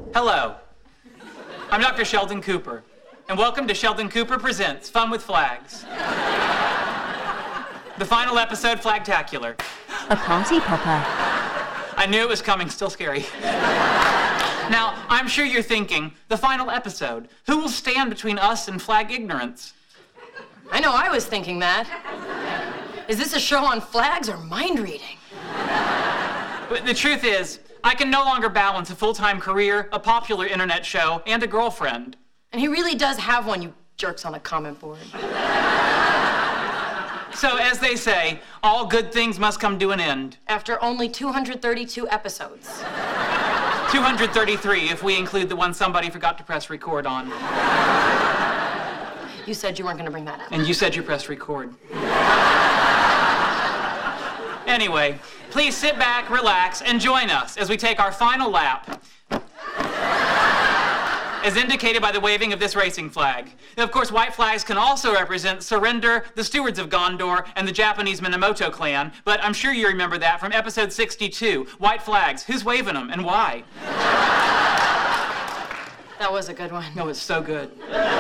Hello, I'm Dr. Sheldon Cooper, and welcome to Sheldon Cooper Presents Fun with Flags. The final episode, Flagtacular. A party popper. I knew it was coming, still scary. Now, I'm sure you're thinking, the final episode, who will stand between us and flag ignorance? I know I was thinking that. Is this a show on flags or mind reading? But the truth is, I can no longer balance a full-time career, a popular internet show, and a girlfriend. And he really does have one, you jerks on the comment board. So, as they say, all good things must come to an end. After only 232 episodes. 233 if we include the one somebody forgot to press record on. You said you weren't going to bring that up. And you said you pressed record. Anyway, please sit back, relax, and join us as we take our final lap, as indicated by the waving of this racing flag. And of course, white flags can also represent Surrender, the Stewards of Gondor, and the Japanese Minamoto clan, but I'm sure you remember that from episode 62, White Flags. Who's waving them and why? That was a good one. No, it's so good.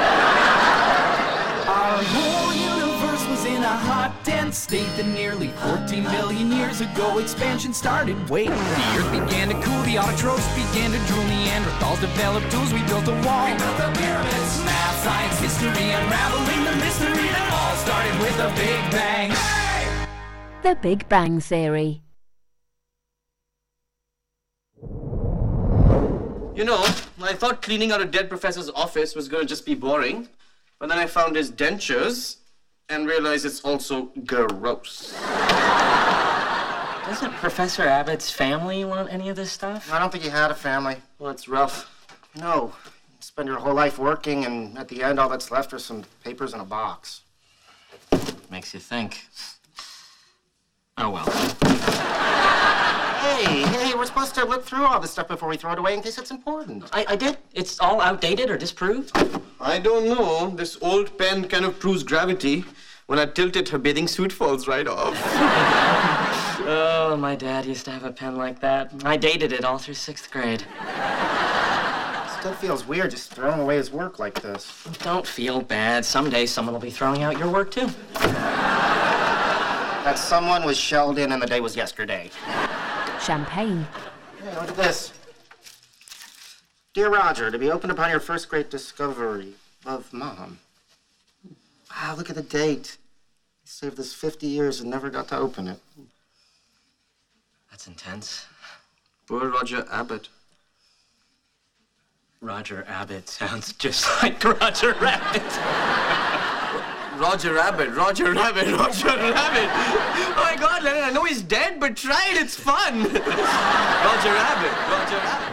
Our whole universe was in a hot, dense state that nearly 14 billion years ago expansion started. Wait, the earth began to cool, the autotrophs began to drool, Neanderthals developed tools, we built a wall. We built the pyramids, math, science, history, unraveling the mystery that all started with a Big Bang. Hey! The Big Bang Theory. You know, I thought cleaning out a dead professor's office was going to just be boring. But then I found his dentures and realized it's also gross. Doesn't Professor Abbott's family want any of this stuff? I don't think he had a family. Well, it's rough. No. You spend your whole life working, and at the end, all that's left are some papers in a box. Makes you think. Oh, well. Hey, we're supposed to look through all this stuff before we throw it away in case it's important. I did. It's all outdated or disproved? I don't know. This old pen kind of proves gravity. When I tilt it, her bathing suit falls right off. Oh, my dad used to have a pen like that. I dated it all through 6th grade. Still feels weird just throwing away his work like this. Don't feel bad. Someday someone will be throwing out your work, too. That someone was Sheldon and the day was yesterday. Champagne. Hey, look at this. Dear Roger, to be opened upon your first great discovery of Mom. Wow, look at the date. He saved this 50 years and never got to open it. That's intense. Poor Roger Abbott. Roger Abbott sounds just like Roger Rabbit. Roger Rabbit, Roger Rabbit, Roger Rabbit. Oh my God, Lennon, I know he's dead, but try it, it's fun. Roger Rabbit, Roger Rabbit.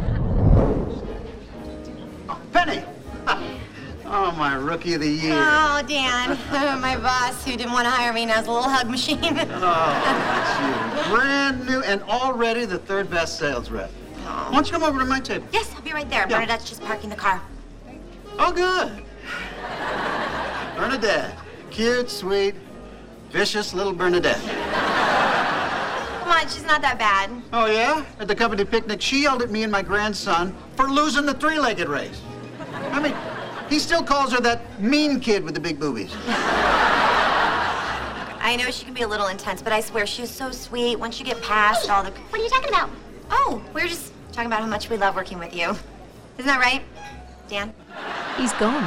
Oh, Penny! Oh, my rookie of the year. Oh, Dan, my boss who didn't want to hire me now is a little hug machine. Oh, that's you. Brand new and already the third best sales rep. Why don't you come over to my table? Yes, I'll be right there. Yeah. Bernadette's just parking the car. Oh, good. Bernadette. Cute, sweet, vicious little Bernadette. Come on, she's not that bad. Oh, yeah? At the company picnic, she yelled at me and my grandson for losing the three-legged race. I mean, he still calls her that mean kid with the big boobies. I know she can be a little intense, but I swear she was so sweet once you get past all the... What are you talking about? Oh, we were just talking about how much we love working with you. Isn't that right, Dan? He's gone.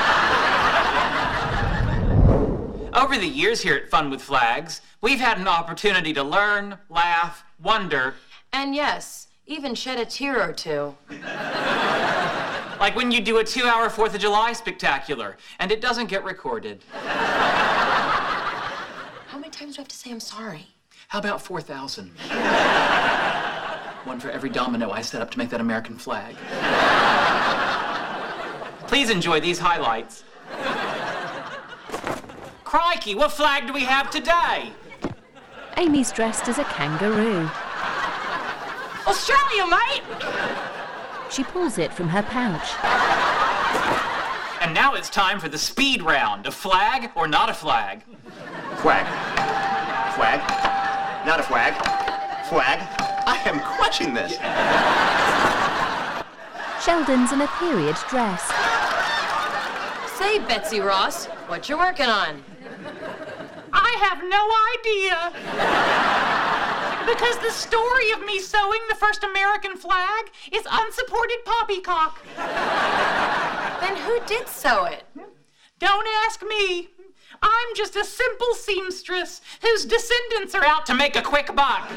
Over the years here at Fun with Flags, we've had an opportunity to learn, laugh, wonder. And yes, even shed a tear or two. Like when you do a 2-hour 4th of July spectacular, and it doesn't get recorded. How many times do I have to say I'm sorry? How about 4,000? One for every domino I set up to make that American flag. Please enjoy these highlights. Crikey, what flag do we have today? Amy's dressed as a kangaroo. Australia, mate! She pulls it from her pouch. And now it's time for the speed round. A flag or not a flag? Flag. Flag. Not a flag. Flag. I am crushing this. Sheldon's in a period dress. Say, Betsy Ross, what you working on? I have no idea. Because the story of me sewing the first American flag is unsupported poppycock. Then who did sew it? Don't ask me. I'm just a simple seamstress whose descendants are out to make a quick buck.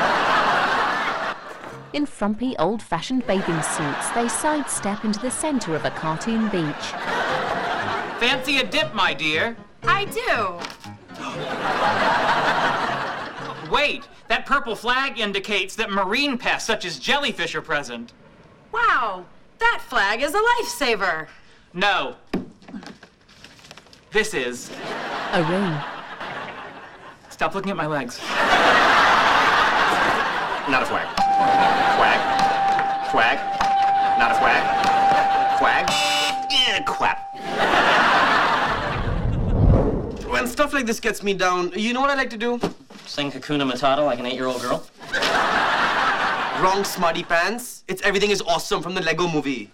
In frumpy, old-fashioned bathing suits, they sidestep into the center of a cartoon beach. Fancy a dip, my dear? I do. Wait, that purple flag indicates that marine pests such as jellyfish are present. Wow, that flag is a lifesaver. No. This is. A ring. Stop looking at my legs. Not a flag. Flag. Flag. Not a flag. Flag. Yeah, crap. When stuff like this gets me down, you know what I like to do? Sing Hakuna Matata like an 8-year-old girl? Wrong, smarty pants. It's Everything is Awesome from the Lego movie.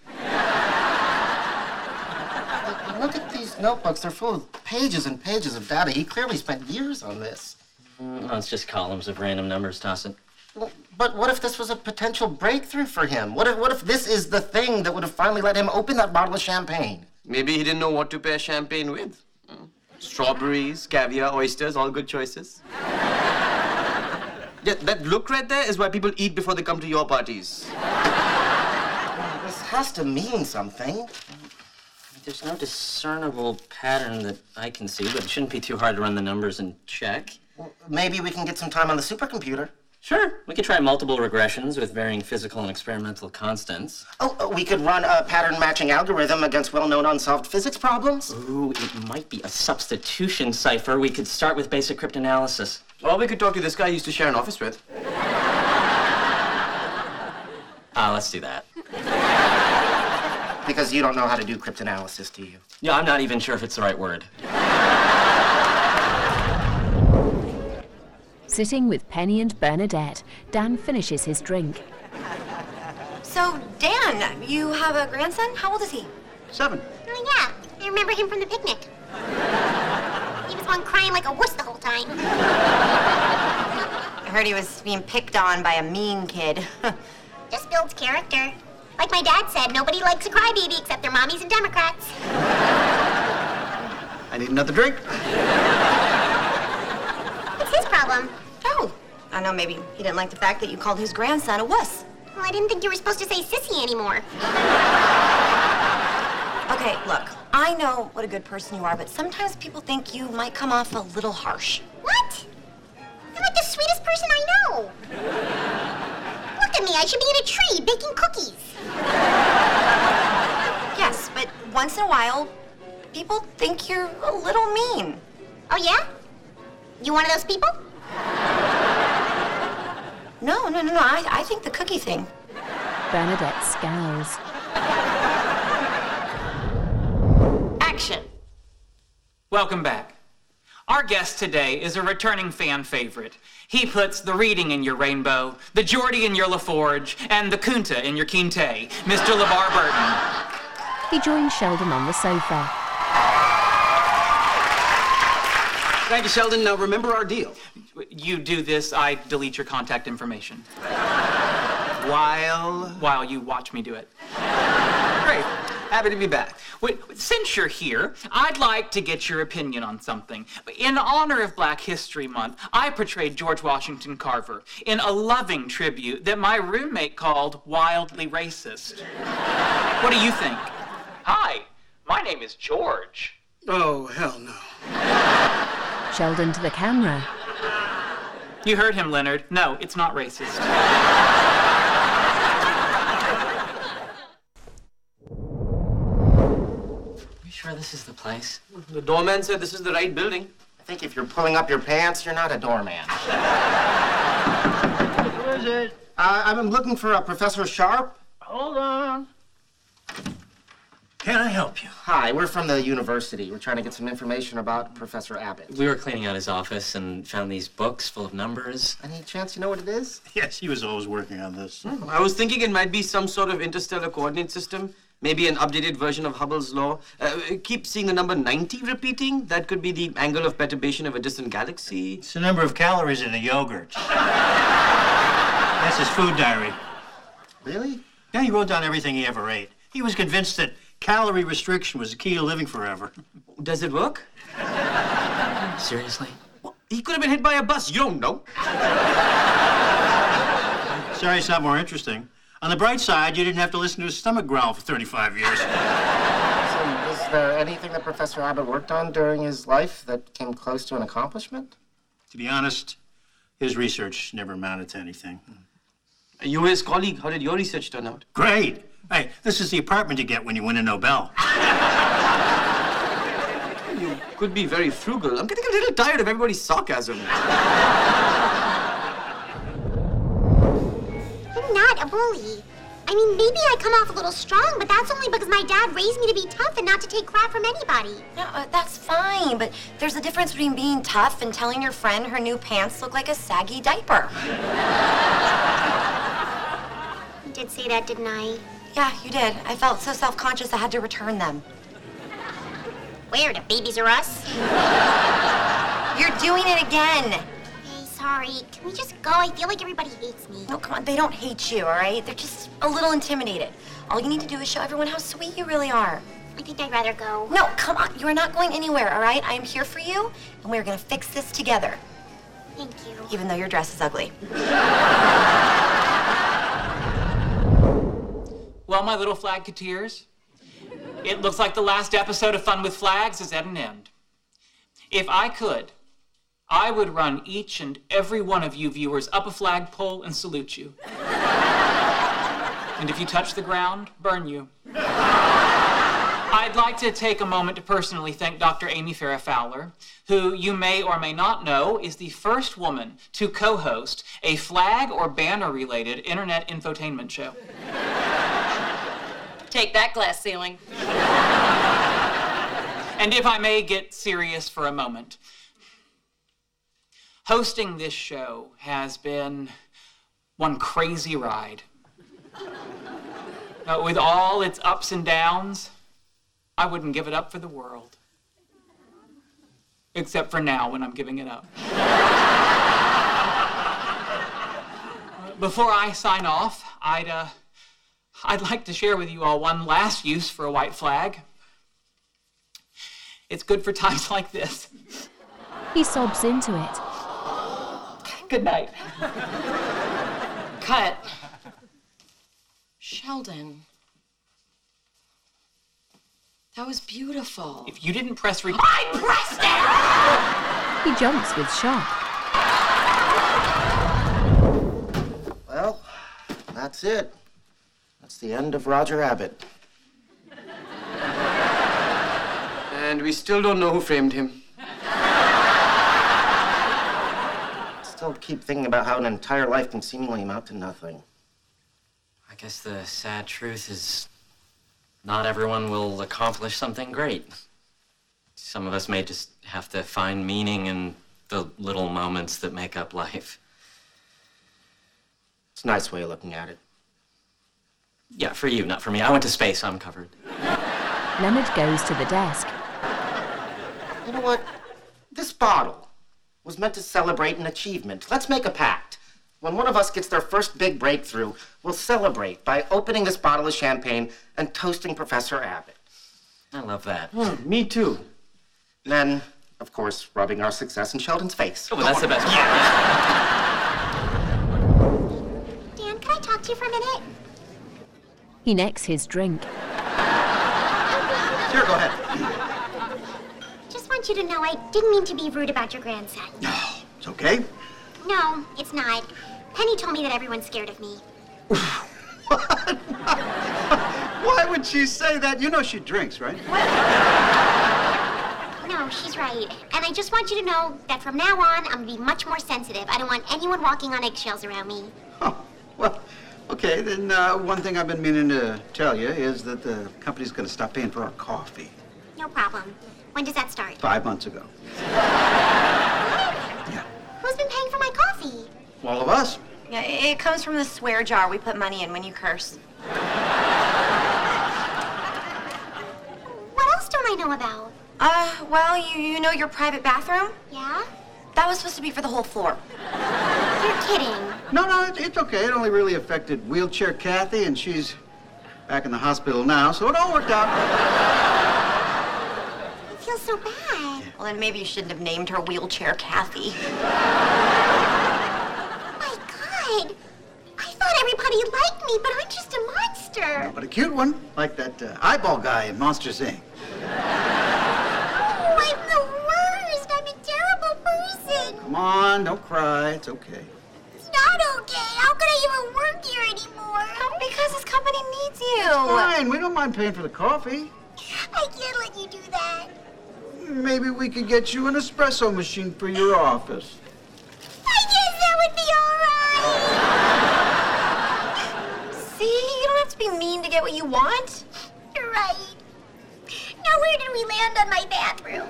Look at these notebooks. They're full of pages and pages of data. He clearly spent years on this. No, it's just columns of random numbers, toss it. Well, but what if this was a potential breakthrough for him? What if this is the thing that would have finally let him open that bottle of champagne? Maybe he didn't know what to pair champagne with. Strawberries, caviar, oysters, all good choices. Yeah, that look right there is why people eat before they come to your parties. This has to mean something. There's no discernible pattern that I can see, but it shouldn't be too hard to run the numbers and check. Well, maybe we can get some time on the supercomputer. Sure. We could try multiple regressions with varying physical and experimental constants. We could run a pattern matching algorithm against well-known unsolved physics problems. Ooh, it might be a substitution cipher. We could start with basic cryptanalysis. Or we could talk to this guy I used to share an office with. Let's do that. Because you don't know how to do cryptanalysis, do you? Yeah, I'm not even sure if it's the right word. Sitting with Penny and Bernadette, Dan finishes his drink. So, Dan, you have a grandson? How old is he? 7. Oh, yeah. I remember him from the picnic. He was one crying like a wuss the whole time. I heard he was being picked on by a mean kid. Just builds character. Like my dad said, nobody likes a crybaby except their mommies and Democrats. I need another drink. What's his problem? Oh, I know maybe he didn't like the fact that you called his grandson a wuss. Well, I didn't think you were supposed to say sissy anymore. Okay, look, I know what a good person you are, but sometimes people think you might come off a little harsh. What? I'm like the sweetest person I know. Look at me, I should be in a tree baking cookies. Yes, but once in a while, people think you're a little mean. Oh, yeah? You one of those people? No, I think the cookie thing. Bernadette scowls. Action. Welcome back. Our guest today is a returning fan favorite. He puts the reading in your rainbow, the Geordie in your LaForge, and the Kunta in your Kinte, Mr. LeVar Burton. He joins Sheldon on the sofa. Thank you, Sheldon. Now remember our deal. You do this, I delete your contact information. While you watch me do it. Great. Happy to be back. Since you're here, I'd like to get your opinion on something. In honor of Black History Month, I portrayed George Washington Carver in a loving tribute that my roommate called wildly racist. What do you think? Hi, my name is George. Oh, hell no. Sheldon to the camera. You heard him, Leonard. No, it's not racist. Sure this is the place? The doorman said this is the right building. I think if you're pulling up your pants, you're not a doorman. Who is it? I'm looking for Professor Sharp. Hold on. Can I help you? Hi, we're from the university. We're trying to get some information about Professor Abbott. We were cleaning out his office and found these books full of numbers. Any chance you know what it is? Yes, he was always working on this. I was thinking it might be some sort of interstellar coordinate system. Maybe an updated version of Hubble's law. Keep seeing the number 90 repeating. That could be the angle of perturbation of a distant galaxy. It's the number of calories in a yogurt. That's his food diary. Really? Yeah, he wrote down everything he ever ate. He was convinced that calorie restriction was the key to living forever. Does it work? Seriously? Well, he could have been hit by a bus. You don't know. Sorry it's not more interesting. On the bright side, you didn't have to listen to his stomach growl for 35 years. So, is there anything that Professor Abbott worked on during his life that came close to an accomplishment? To be honest, his research never amounted to anything. You were his colleague. How did your research turn out? Great. Hey, this is the apartment you get when you win a Nobel. You could be very frugal. I'm getting a little tired of everybody's sarcasm. I'm not a bully. I mean, maybe I come off a little strong, but that's only because my dad raised me to be tough and not to take crap from anybody. No, that's fine, but there's a difference between being tough and telling your friend her new pants look like a saggy diaper. You did say that, didn't I? Yeah, you did. I felt so self-conscious I had to return them. Where, to Babies R Us? You're doing it again. Hey, sorry. Can we just go? I feel like everybody hates me. No, come on. They don't hate you, all right? They're just a little intimidated. All you need to do is show everyone how sweet you really are. I think I'd rather go. No, come on. You are not going anywhere, all right? I am here for you, and we're going to fix this together. Thank you. Even though your dress is ugly. Well, my little flagketeers, it looks like the last episode of Fun with Flags is at an end. If I could, I would run each and every one of you viewers up a flagpole and salute you. And if you touch the ground, burn you. I'd like to take a moment to personally thank Dr. Amy Farrah Fowler, who you may or may not know is the first woman to co-host a flag or banner-related internet infotainment show. Take that, glass ceiling. And if I may get serious for a moment, hosting this show has been one crazy ride. With all its ups and downs, I wouldn't give it up for the world. Except for now, when I'm giving it up. Before I sign off, I'd like to share with you all one last use for a white flag. It's good for times like this. He sobs into it. Good night. Cut. Sheldon. That was beautiful. If you didn't press record... I pressed it! He jumps with shock. Well, that's it. That's the end of Roger Abbott. And we still don't know who framed him. Still keep thinking about how an entire life can seemingly amount to nothing. I guess the sad truth is not everyone will accomplish something great. Some of us may just have to find meaning in the little moments that make up life. It's a nice way of looking at it. Yeah, for you, not for me. I went to space, I'm covered. Leonard goes to the desk. You know what? This bottle was meant to celebrate an achievement. Let's make a pact. When one of us gets their first big breakthrough, we'll celebrate by opening this bottle of champagne and toasting Professor Abbott. I love that. Me too. And then, of course, rubbing our success in Sheldon's face. Oh, well, that's the best part. Dan, can I talk to you for a minute? He necks his drink. Sure, go ahead. Just want you to know I didn't mean to be rude about your grandson. It's okay. No, it's not. Penny told me that everyone's scared of me. Why would she say that? You know she drinks, right? No, she's right. And I just want you to know that from now on, I'm gonna be much more sensitive. I don't want anyone walking on eggshells around me. Oh, well, Okay, then one thing I've been meaning to tell you is that the company's going to stop paying for our coffee. No problem. When does that start? 5 months ago. Yeah. Who's been paying for my coffee? All of us. Yeah, it comes from the swear jar we put money in when you curse. What else don't I know about? Well, you know your private bathroom? Yeah? That was supposed to be for the whole floor. You're kidding. No, it's okay. It only really affected wheelchair Kathy, and she's back in the hospital now, so it all worked out. I feel so bad. Well, then maybe you shouldn't have named her Wheelchair Kathy. My God. I thought everybody liked me, but I'm just a monster. But a cute one, like that eyeball guy in Monsters, Inc. Oh, I'm the worst. I'm a terrible person. Come on, don't cry. It's okay. It's not okay. How could I even work here anymore? Because this company needs you. Fine, we don't mind paying for the coffee. I can't let you do that. Maybe we could get you an espresso machine for your office. I guess that would be all right. See, you don't have to be mean to get what you want. You're right. Now where did we land on my bathroom?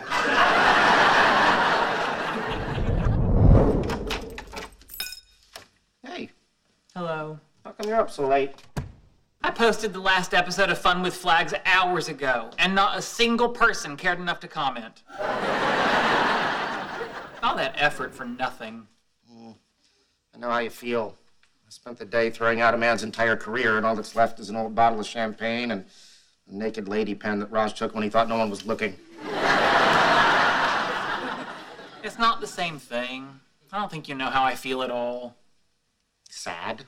Hey, Hello. how come you're up so late? I posted the last episode of Fun with Flags hours ago, and not a single person cared enough to comment. All that effort for nothing. I know how you feel. I spent the day throwing out a man's entire career, and all that's left is an old bottle of champagne and a naked lady pen that Raj took when he thought no one was looking. It's not the same thing. I don't think you know how I feel at all. Sad?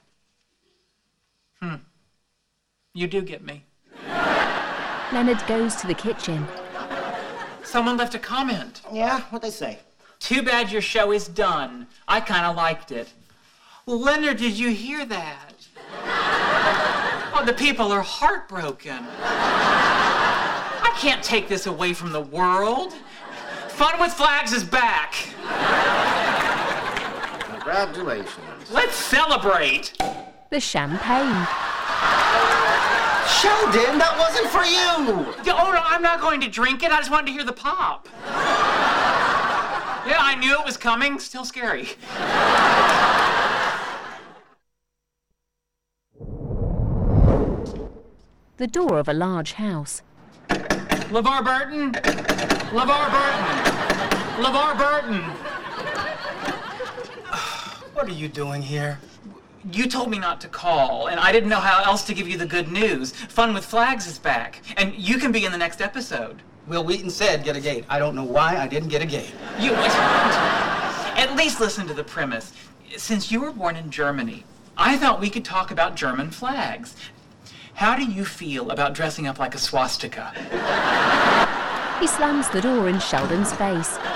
You do get me. Leonard goes to the kitchen. Someone left a comment. Yeah? What'd they say? Too bad your show is done. I kind of liked it. Leonard, did you hear that? Oh, the people are heartbroken. I can't take this away from the world. Fun with Flags is back. Congratulations. Let's celebrate. The champagne. Sheldon, that wasn't for you! Oh, no, I'm not going to drink it. I just wanted to hear the pop. Yeah, I knew it was coming. Still scary. The door of a large house. LeVar Burton? LeVar Burton? LeVar Burton? What are you doing here? You told me not to call, and I didn't know how else to give you the good news. Fun with Flags is back, and you can be in the next episode. Will Wheaton said get a gate. I don't know why I didn't get a gate. At least listen to the premise. Since you were born in Germany, I thought we could talk about German flags. How do you feel about dressing up like a swastika? He slams the door in Sheldon's face.